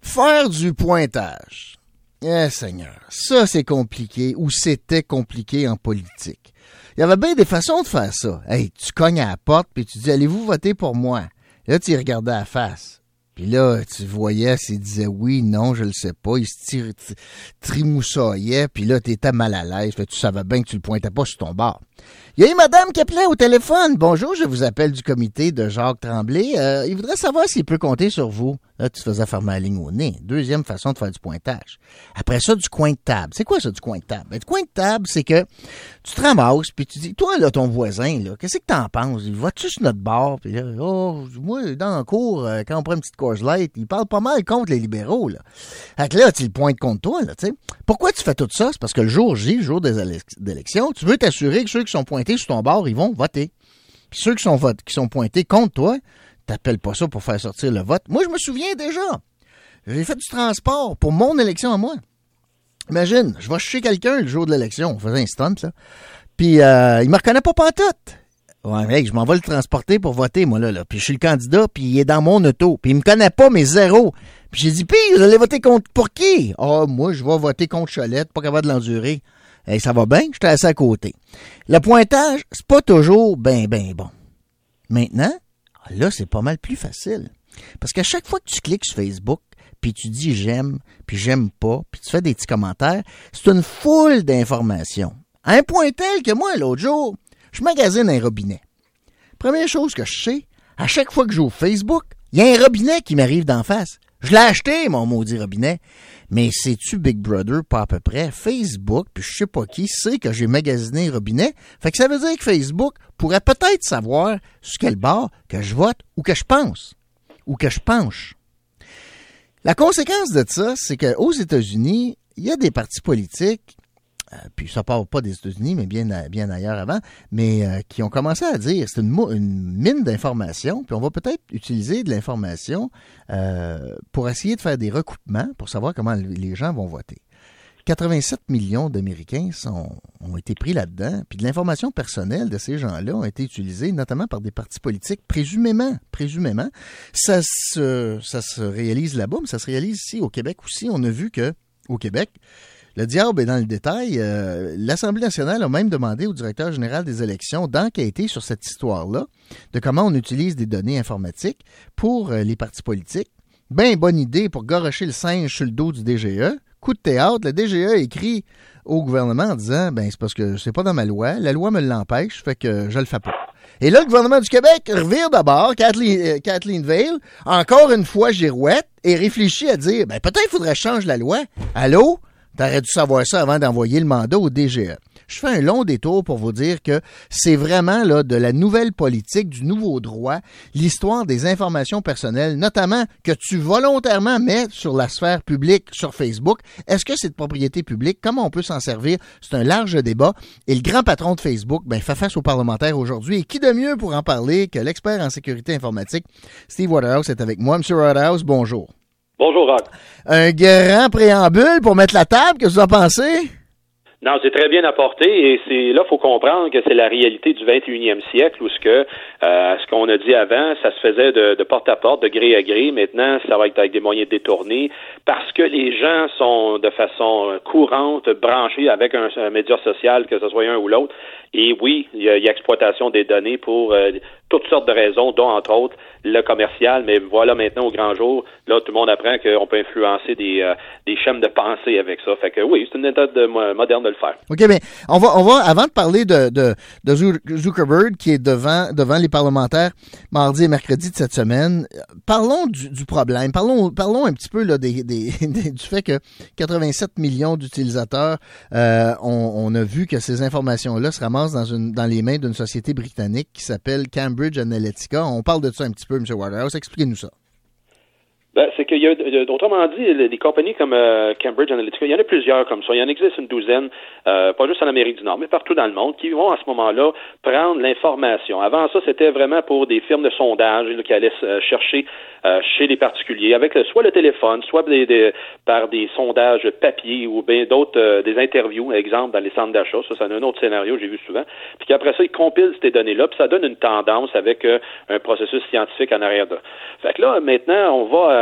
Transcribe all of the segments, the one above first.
Faire du pointage. Eh Seigneur, ça c'est compliqué ou c'était compliqué en politique. Il y avait bien des façons de faire ça. Hey, tu cognes à la porte puis tu dis « Allez-vous voter pour moi? » Là, tu y regardais à la face. Puis là, tu voyais s'il disait « Oui, non, je le sais pas. » Il se trimoussaillait. Puis là, t'étais mal à l'aise. Tu savais bien que tu le pointais pas sur ton bord. Il y a une madame qui appelait au téléphone. « Bonjour, je vous appelle du comité de Jacques Tremblay. Il voudrait savoir s'il peut compter sur vous. » Là, tu te faisais fermer la ligne au nez. Deuxième façon de faire du pointage. Après ça, du coin de table. C'est quoi ça, du coin de table? Ben, du coin de table, c'est que tu te ramasses, puis tu dis, toi, là, ton voisin, là, qu'est-ce que t'en penses? Il va-tu sur notre bord? Puis là, oh, moi, dans le cours, quand on prend une petite Coors Light, il parle pas mal contre les libéraux, là. Fait que là, tu le pointes contre toi, là, tu sais. Pourquoi tu fais tout ça? C'est parce que le jour J, le jour des élections, tu veux t'assurer que ceux qui sont pointés sur ton bord, ils vont voter. Puis ceux qui sont pointés contre toi, t'appelles pas ça pour faire sortir le vote. Moi, je me souviens déjà. J'ai fait du transport pour mon élection à moi. Imagine, je vais chez quelqu'un le jour de l'élection. On faisait un stunt, là. Puis, il me reconnaît pas pantoute. Ouais, mec, je m'en vais le transporter pour voter, moi, là. Puis, je suis le candidat, puis il est dans mon auto. Puis, il me connaît pas, mais zéro. Puis, j'ai dit, puis, vous allez voter contre pour qui? Ah, moi, je vais voter contre Cholette, pas capable de l'endurer. Hey, ça va bien? J'étais assis à côté. Le pointage, c'est pas toujours ben bon. Maintenant, là, c'est pas mal plus facile. Parce qu'à chaque fois que tu cliques sur Facebook, puis tu dis j'aime, puis j'aime pas, puis tu fais des petits commentaires, c'est une foule d'informations. À un point tel que moi, l'autre jour, je magasine un robinet. Première chose que je sais, à chaque fois que j'ouvre Facebook, il y a un robinet qui m'arrive d'en face. Je l'ai acheté, mon maudit robinet. Mais sais-tu, Big Brother, pas à peu près, Facebook, puis je sais pas qui, sait que j'ai magasiné un robinet. Fait que ça veut dire que Facebook pourrait peut-être savoir sur quel bord que je vote ou que je pense. Ou que je penche. La conséquence de ça, c'est qu'aux États-Unis, il y a des partis politiques, puis ça part pas des États-Unis, mais bien ailleurs avant, mais qui ont commencé à dire c'est une mine d'informations, puis on va peut-être utiliser de l'information pour essayer de faire des recoupements pour savoir comment les gens vont voter. 87 millions d'Américains ont été pris là-dedans, puis de l'information personnelle de ces gens-là ont été utilisées, notamment par des partis politiques, présumément. Ça se réalise là-bas, mais ça se réalise ici, au Québec aussi. On a vu que, au Québec, le diable est dans le détail. L'Assemblée nationale a même demandé au directeur général des élections d'enquêter sur cette histoire-là, de comment on utilise des données informatiques pour les partis politiques. Ben, bonne idée pour garrocher le singe sur le dos du DGE. Coup de théâtre, le DGE écrit au gouvernement en disant, ben, c'est parce que c'est pas dans ma loi, la loi me l'empêche, fait que je le fais pas. Et là, le gouvernement du Québec revire d'abord, Kathleen Veil, encore une fois girouette, et réfléchit à dire, ben, peut-être qu'il faudrait changer la loi. Allô? T'aurais dû savoir ça avant d'envoyer le mandat au DGE. Je fais un long détour pour vous dire que c'est vraiment là de la nouvelle politique, du nouveau droit, l'histoire des informations personnelles, notamment que tu volontairement mets sur la sphère publique sur Facebook. Est-ce que c'est de propriété publique? Comment on peut s'en servir? C'est un large débat. Et le grand patron de Facebook fait face aux parlementaires aujourd'hui. Et qui de mieux pour en parler que l'expert en sécurité informatique, Steve Waterhouse, est avec moi. Monsieur Waterhouse, bonjour. Bonjour, Rock. Un grand préambule pour mettre la table, qu'est-ce que vous en pensez? Non, c'est très bien apporté et c'est là, faut comprendre que c'est la réalité du 21e siècle où ce qu'on a dit avant, ça se faisait de porte à porte, de gré à gré. Maintenant, ça va être avec des moyens détournés parce que les gens sont de façon courante branchés avec un média social, que ce soit un ou l'autre. Et oui, il y a exploitation des données pour toutes sortes de raisons, dont entre autres le commercial. Mais voilà maintenant au grand jour, là tout le monde apprend qu'on peut influencer des schèmes de pensée avec ça. Fait que oui, c'est une méthode moderne de le faire. OK, mais on va avant de parler de Zuckerberg qui est devant les parlementaires mardi et mercredi de cette semaine, parlons du problème. Parlons un petit peu là du fait que 87 millions d'utilisateurs on a vu que ces informations-là se ramassent dans les mains d'une société britannique qui s'appelle Cambridge Analytica. On parle de ça un petit peu, M. Waterhouse. Expliquez-nous ça. Ben, c'est qu'il y a, autrement dit, des compagnies comme Cambridge Analytica, il y en a plusieurs comme ça. Il y en existe une douzaine, pas juste en Amérique du Nord, mais partout dans le monde, qui vont à ce moment-là prendre l'information. Avant ça, c'était vraiment pour des firmes de sondage là, qui allaient chercher chez les particuliers, avec soit le téléphone, soit par des sondages papier ou bien d'autres, des interviews, exemple, dans les centres d'achat. Ça c'est un autre scénario que j'ai vu souvent. Puis qu'après ça, ils compilent ces données-là, puis ça donne une tendance avec un processus scientifique en arrière de. Fait que là, maintenant, on va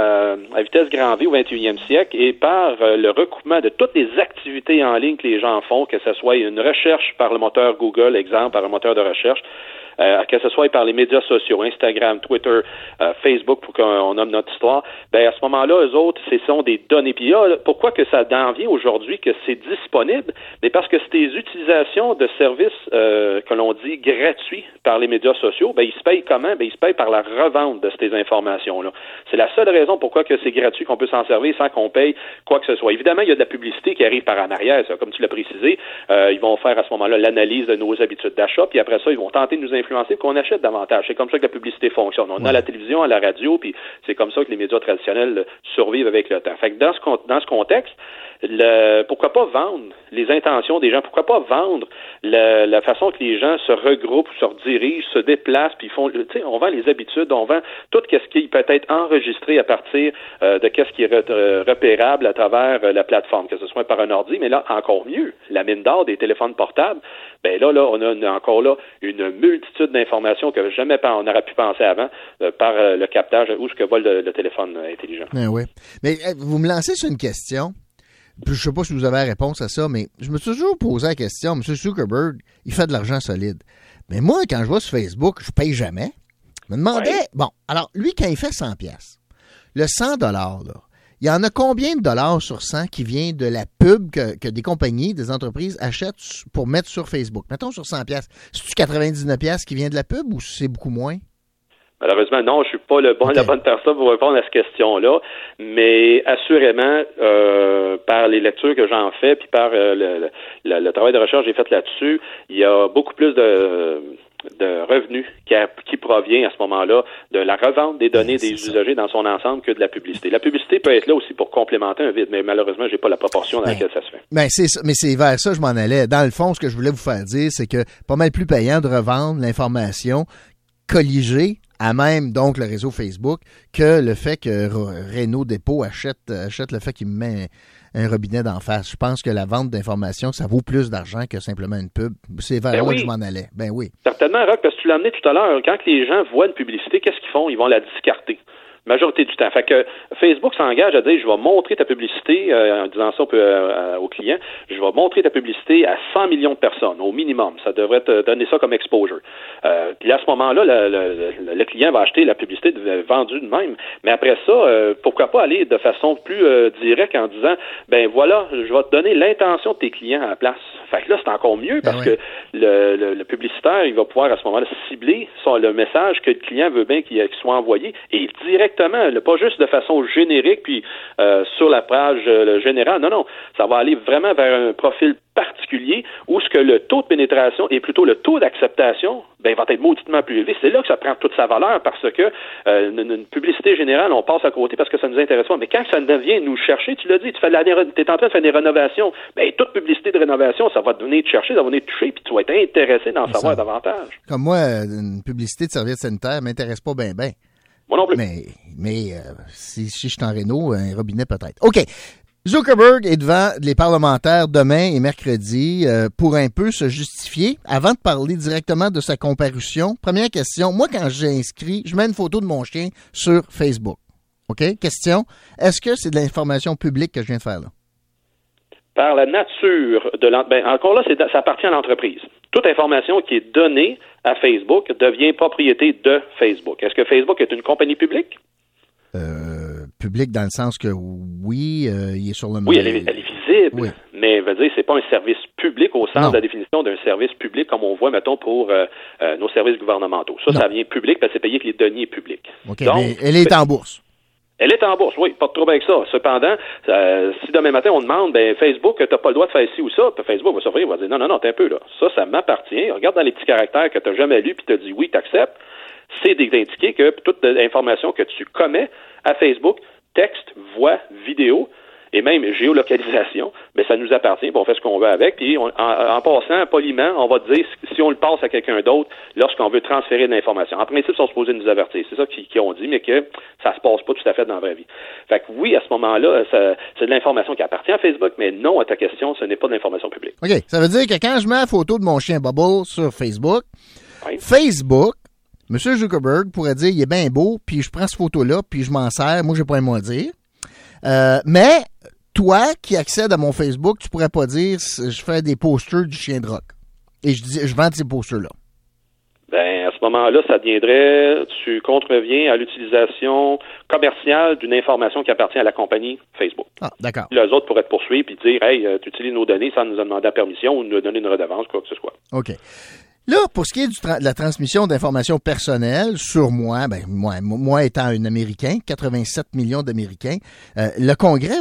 à vitesse grand V au 21e siècle et par le recoupement de toutes les activités en ligne que les gens font, que ce soit une recherche par le moteur Google, exemple, par un moteur de recherche, que ce soit par les médias sociaux, Instagram, Twitter, Facebook, pour qu'on nomme notre histoire, ben à ce moment-là, eux autres, ce sont des données. Puis là, pourquoi que ça en vient aujourd'hui que c'est disponible? Mais parce que c'est des utilisations de services que l'on dit gratuits par les médias sociaux, ben ils se payent comment? Ben ils se payent par la revente de ces informations-là. C'est la seule raison pourquoi que c'est gratuit qu'on peut s'en servir sans qu'on paye quoi que ce soit. Évidemment, il y a de la publicité qui arrive par en arrière, ça, comme tu l'as précisé. Ils vont faire à ce moment-là l'analyse de nos habitudes d'achat, puis après ça, ils vont tenter de nous influencer pour qu'on achète davantage. C'est comme ça que la publicité fonctionne. On a la télévision, à la radio, puis c'est comme ça que les médias traditionnels survivent avec le temps. Fait que dans ce contexte, pourquoi pas vendre les intentions des gens? Pourquoi pas vendre la façon que les gens se regroupent, se redirigent, se déplacent, puis font, tu sais, on vend les habitudes, on vend tout ce qui peut être enregistré à partir de ce qui est repérable à travers la plateforme, que ce soit par un ordi, mais là, encore mieux, la mine d'or des téléphones portables, ben là, on a encore là une multitude d'informations que jamais on aurait pu penser avant par le captage où ce que vole le téléphone intelligent. Oui. Mais vous me lancez sur une question. Je ne sais pas si vous avez la réponse à ça, mais je me suis toujours posé la question. M. Zuckerberg, il fait de l'argent solide. Mais moi, quand je vais sur Facebook, je paye jamais. Je me demandais, bon, alors lui, quand il fait 100$, le 100$, là, il y en a combien de dollars sur 100 qui vient de la pub que des compagnies, des entreprises achètent pour mettre sur Facebook? Mettons sur 100$. C'est-tu 99$ qui vient de la pub ou c'est beaucoup moins? Malheureusement, non, je suis pas la bonne personne pour répondre à cette question-là, mais assurément, par les lectures que j'en fais, puis par le travail de recherche que j'ai fait là-dessus, il y a beaucoup plus de revenus qui provient à ce moment-là de la revente des données des usagers dans son ensemble que de la publicité. La publicité peut être là aussi pour complémenter un vide, mais malheureusement, j'ai pas la proportion dans laquelle ça se fait. Mais c'est vers ça que je m'en allais. Dans le fond, ce que je voulais vous faire dire, c'est que pas mal plus payant de revendre l'information colligée à même donc le réseau Facebook que le fait que Renault Dépôt achète le fait qu'il me met un robinet d'en face. Je pense que la vente d'informations, ça vaut plus d'argent que simplement une pub. C'est vers là que je m'en allais. Ben oui. Certainement, Roch, parce que tu l'as amené tout à l'heure. Quand les gens voient une publicité, qu'est-ce qu'ils font? Ils vont la discarter. Majorité du temps. Fait que Facebook s'engage à dire, je vais montrer ta publicité, en disant ça aux clients, je vais montrer ta publicité à 100 millions de personnes, au minimum. Ça devrait te donner ça comme exposure. Puis à ce moment-là, le client va acheter la publicité vendue de même. Mais après ça, pourquoi pas aller de façon plus directe en disant, ben voilà, je vais te donner l'intention de tes clients à la place. Fait que là, c'est encore mieux parce que le publicitaire, il va pouvoir à ce moment-là cibler le message que le client veut bien qu'il soit envoyé et directement, pas juste de façon générique puis sur la page générale. Non, ça va aller vraiment vers un profil particulier où ce que le taux de pénétration et plutôt le taux d'acceptation va être mauditement plus élevé. C'est là que ça prend toute sa valeur parce que une publicité générale, on passe à côté parce que ça nous intéresse pas. Mais quand ça vient nous chercher, tu l'as dit, tu es en train de faire des rénovations, toute publicité de rénovation, ça va venir te chercher, ça va venir te toucher, puis tu vas être intéressé d'en savoir davantage. Comme moi, une publicité de service sanitaire m'intéresse pas bien. Moi non plus. Mais si je suis en Renault, un robinet peut-être. OK. Zuckerberg est devant les parlementaires demain et mercredi pour un peu se justifier. Avant de parler directement de sa comparution, première question. Moi, quand j'ai inscrit, je mets une photo de mon chien sur Facebook. OK? Question. Est-ce que c'est de l'information publique que je viens de faire là? Par la nature de l'entreprise. Encore là, ça appartient à l'entreprise. Toute information qui est donnée à Facebook devient propriété de Facebook. Est-ce que Facebook est une compagnie publique? Public dans le sens que oui, il est sur le... Oui, elle est visible, oui. Mais veut dire c'est pas un service public au sens de la définition d'un service public comme on voit, mettons, pour nos services gouvernementaux. Ça vient public parce que c'est payé avec les deniers publics. OK, donc, mais elle est en bourse. Elle est en bourse, oui, pas de trouble avec ça. Cependant, si demain matin on demande, Facebook, t'as pas le droit de faire ci ou ça, puis Facebook va s'offrir, il va dire non, t'es un peu là. Ça m'appartient. Regarde dans les petits caractères que t'as jamais lus puis t'as dit oui, t'acceptes. C'est d'indiquer que toute l'information que tu commets à Facebook, texte, voix, vidéo, et même géolocalisation, mais ça nous appartient, puis on fait ce qu'on veut avec, puis en passant poliment, on va dire si on le passe à quelqu'un d'autre lorsqu'on veut transférer de l'information. En principe, ils sont supposés nous avertir. C'est ça qu'ils ont dit, mais que ça se passe pas tout à fait dans la vraie vie. Fait que oui, à ce moment-là, c'est de l'information qui appartient à Facebook, mais non, à ta question, ce n'est pas de l'information publique. OK. Ça veut dire que quand je mets la photo de mon chien Bubble sur Facebook, Facebook M. Zuckerberg pourrait dire, il est bien beau, puis je prends cette photo-là, puis je m'en sers, moi, j'ai pas un mot à dire. Mais toi, qui accèdes à mon Facebook, tu pourrais pas dire, je fais des posters du chien de rock. Et je vends ces posters-là. Ben, à ce moment-là, ça deviendrait, tu contreviens à l'utilisation commerciale d'une information qui appartient à la compagnie Facebook. Ah, d'accord. Les autres pourraient te poursuivre et dire, hey, tu utilises nos données sans nous demander la permission ou nous donner une redevance, quoi que ce soit. OK. Là, pour ce qui est de la transmission d'informations personnelles sur moi, moi étant un Américain, 87 millions d'Américains, le Congrès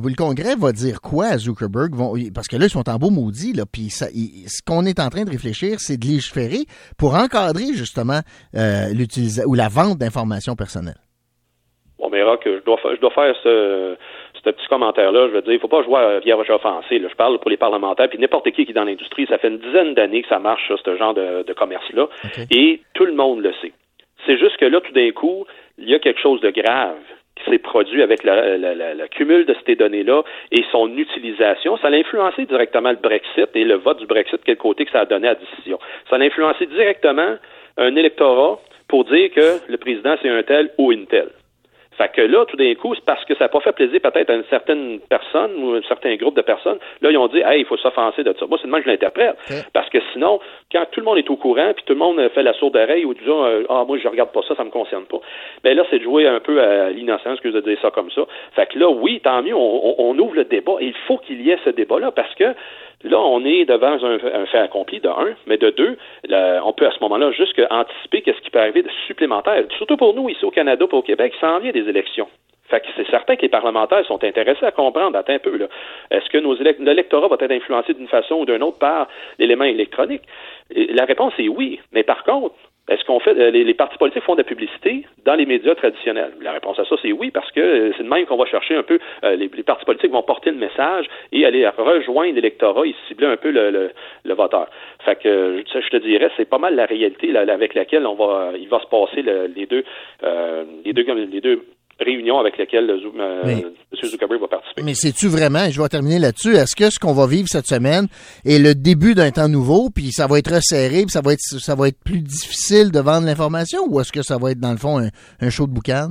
va dire quoi à Zuckerberg? Parce que là, ils sont en beau maudit, là, puis ce qu'on est en train de réfléchir, c'est de légiférer pour encadrer justement l'utilisation ou la vente d'informations personnelles. On verra que je dois faire ce petit commentaire-là. Je veux dire, il ne faut pas jouer à vierge offensée. Là. Je parle pour les parlementaires, puis n'importe qui est dans l'industrie. Ça fait une dizaine d'années que ça marche, ça, ce genre de commerce-là. Okay. Et tout le monde le sait. C'est juste que là, tout d'un coup, il y a quelque chose de grave qui s'est produit avec le cumul de ces données-là et son utilisation. Ça a influencé directement le Brexit et le vote du Brexit, quel côté que ça a donné à la décision. Ça a influencé directement un électorat pour dire que le président, c'est un tel ou une telle. Fait que là, tout d'un coup, c'est parce que ça n'a pas fait plaisir peut-être à une certaine personne ou un certain groupe de personnes. Là, ils ont dit, hey, il faut s'offenser de ça. Moi, c'est le même que je l'interprète. Okay. Parce que sinon, quand tout le monde est au courant, puis tout le monde fait la sourde oreille ou dit, moi, je regarde pas ça, ça me concerne pas. Ben là, c'est de jouer un peu à l'innocence que de dire ça comme ça. Fait que là, oui, tant mieux, on ouvre le débat. Et il faut qu'il y ait ce débat-là parce que là, on est devant un fait accompli, de un, mais de deux, on peut à ce moment-là juste anticiper qu'est-ce qui peut arriver de supplémentaire. Surtout pour nous, ici au Canada, pour au Québec, il s'en vient des élections. Fait que c'est certain que les parlementaires sont intéressés à comprendre, attends un peu, là. Est-ce que l'électorat va être influencé d'une façon ou d'une autre par l'élément électronique? Et la réponse est oui. Mais par contre, est-ce qu'on fait, les partis politiques font de la publicité dans les médias traditionnels? La réponse à ça, c'est oui, parce que c'est de même qu'on va chercher un peu, les partis politiques vont porter le message et aller rejoindre l'électorat et cibler un peu le voteur. Fait que, je te dirais, c'est pas mal la réalité là, avec laquelle il va se passer les deux réunion avec laquelle M. Zuckerberg va participer. Mais sais-tu vraiment, je vais terminer là-dessus, est-ce que ce qu'on va vivre cette semaine est le début d'un temps nouveau, puis ça va être resserré, puis ça va être plus difficile de vendre l'information, ou est-ce que ça va être, dans le fond, un show de boucan?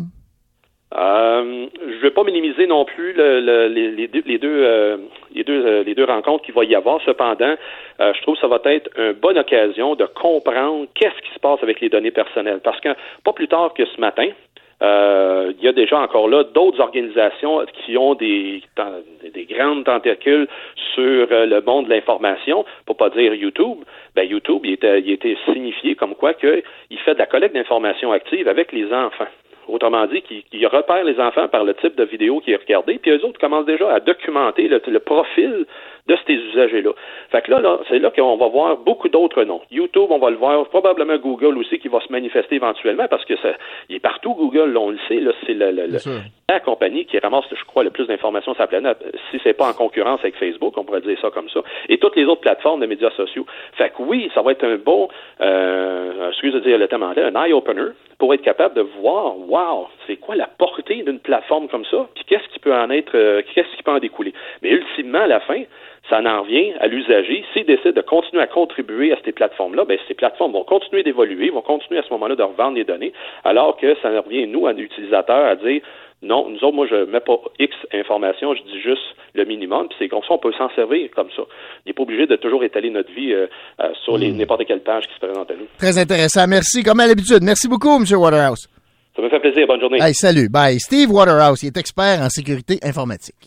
Je vais pas minimiser non plus les deux rencontres qu'il va y avoir. Cependant, je trouve que ça va être une bonne occasion de comprendre qu'est-ce qui se passe avec les données personnelles. Parce que pas plus tard que ce matin, il y a déjà encore là d'autres organisations qui ont des grandes tentacules sur le monde de l'information, pour pas dire YouTube. Ben YouTube, il était signifié comme quoi qu'il fait de la collecte d'informations actives avec les enfants. Autrement dit, qu'il repère les enfants par le type de vidéo qui est regardé, puis eux autres commencent déjà à documenter le profil de ces usagers-là. Fait que là, c'est là qu'on va voir beaucoup d'autres noms. YouTube, on va le voir, probablement Google aussi qui va se manifester éventuellement, parce que il est partout, Google, là, on le sait, là, c'est la compagnie qui ramasse, je crois, le plus d'informations sur la planète. Si c'est pas en concurrence avec Facebook, on pourrait dire ça comme ça, et toutes les autres plateformes de médias sociaux. Fait que oui, ça va être un bon, excusez de dire le terme anglais, un eye-opener, pour être capable de voir, wow, c'est quoi la portée d'une plateforme comme ça, puis qu'est-ce qui peut en découler. Mais ultimement, à la fin, ça en revient à l'usager. S'il décide de continuer à contribuer à ces plateformes-là, ben ces plateformes vont continuer d'évoluer, vont continuer à ce moment-là de revendre les données, alors que ça en revient, nous, à l'utilisateur, à dire non, nous autres, moi, je mets pas X informations, je dis juste le minimum, puis c'est comme ça, on peut s'en servir comme ça. Il n'est pas obligé de toujours étaler notre vie sur n'importe quelle page qui se présente à nous. Très intéressant. Merci, comme à l'habitude. Merci beaucoup, M. Waterhouse. Ça me fait plaisir. Bonne journée. Hey, salut. Bye. Steve Waterhouse, il est expert en sécurité informatique.